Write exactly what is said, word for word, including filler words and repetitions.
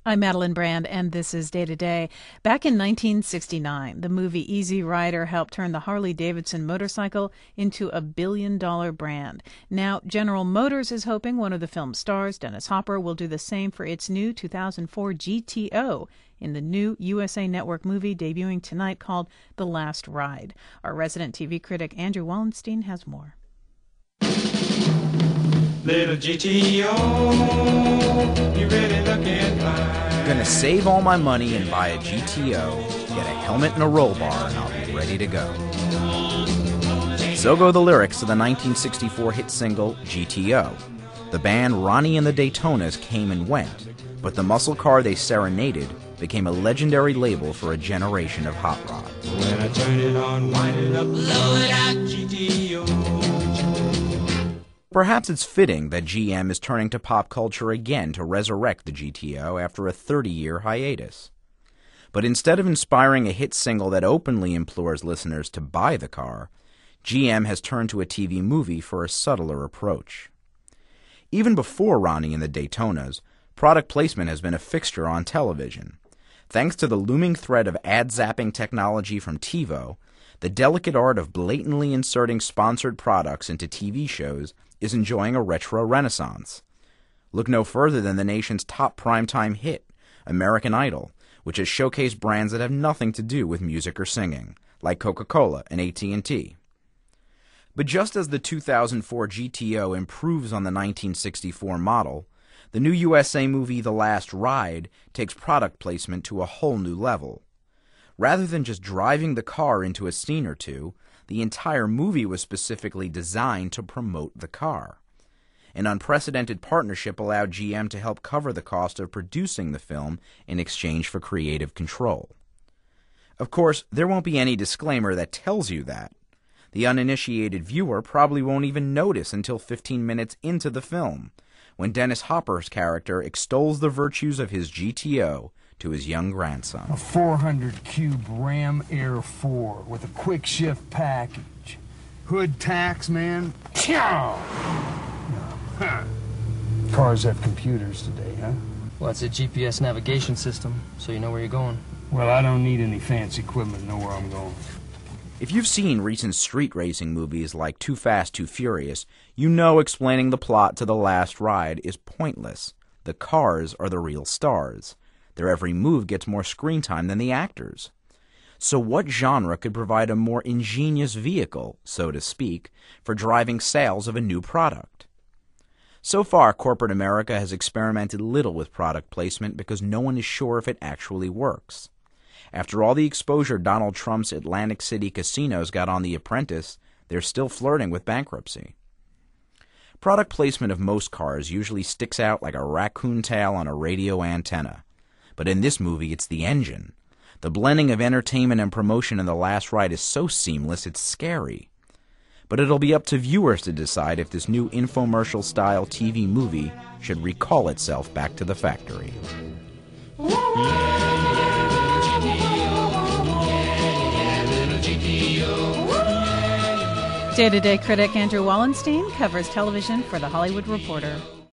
I'm Madeline Brand, and this is Day to Day. Back in nineteen sixty-nine, the movie Easy Rider helped turn the Harley-Davidson motorcycle into a billion-dollar brand. Now, General Motors is hoping one of the film's stars, Dennis Hopper, will do the same for its new two thousand four G T O in the new U S A Network movie debuting tonight called The Last Ride. Our resident T V critic Andrew Wallenstein has more. Little G T O, you really looking fine. Gonna save all my money and buy a G T O, get a helmet and a roll bar, and I'll be ready to go. So go the lyrics to the nineteen sixty-four hit single G T O. The band Ronnie and the Daytonas came and went, but the muscle car they serenaded became a legendary label for a generation of hot rods. When I turn it on, wind it up, blow it out, G T O. Perhaps it's fitting that G M is turning to pop culture again to resurrect the G T O after a thirty-year hiatus. But instead of inspiring a hit single that openly implores listeners to buy the car, G M has turned to a T V movie for a subtler approach. Even before Ronnie and the Daytonas, product placement has been a fixture on television. Thanks to the looming threat of ad-zapping technology from TiVo, the delicate art of blatantly inserting sponsored products into T V shows is enjoying a retro renaissance. Look no further than the nation's top primetime hit, American Idol, which has showcased brands that have nothing to do with music or singing, like Coca-Cola and A T and T. But just as the two thousand four G T O improves on the nineteen sixty-four model, the new U S A movie The Last Ride takes product placement to a whole new level. Rather than just driving the car into a scene or two, the entire movie was specifically designed to promote the car. An unprecedented partnership allowed G M to help cover the cost of producing the film in exchange for creative control. Of course, there won't be any disclaimer that tells you that. The uninitiated viewer probably won't even notice until fifteen minutes into the film, when Dennis Hopper's character extols the virtues of his G T O to his young grandson. A four hundred cube Ram Air four with a quick shift package. Hood tax, man. Chow! Huh. Cars have computers today, huh? Well, it's a G P S navigation system, so you know where you're going. Well, I don't need any fancy equipment to know where I'm going. If you've seen recent street racing movies like Too Fast, Too Furious, you know explaining the plot to The Last Ride is pointless. The cars are the real stars. Their every move gets more screen time than the actors. So what genre could provide a more ingenious vehicle, so to speak, for driving sales of a new product? So far, corporate America has experimented little with product placement because no one is sure if it actually works. After all the exposure Donald Trump's Atlantic City casinos got on The Apprentice, they're still flirting with bankruptcy. Product placement of most cars usually sticks out like a raccoon tail on a radio antenna. But in this movie, it's the engine. The blending of entertainment and promotion in The Last Ride is so seamless, it's scary. But it'll be up to viewers to decide if this new infomercial-style T V movie should recall itself back to the factory. Day-to-Day critic Andrew Wallenstein covers television for The Hollywood Reporter.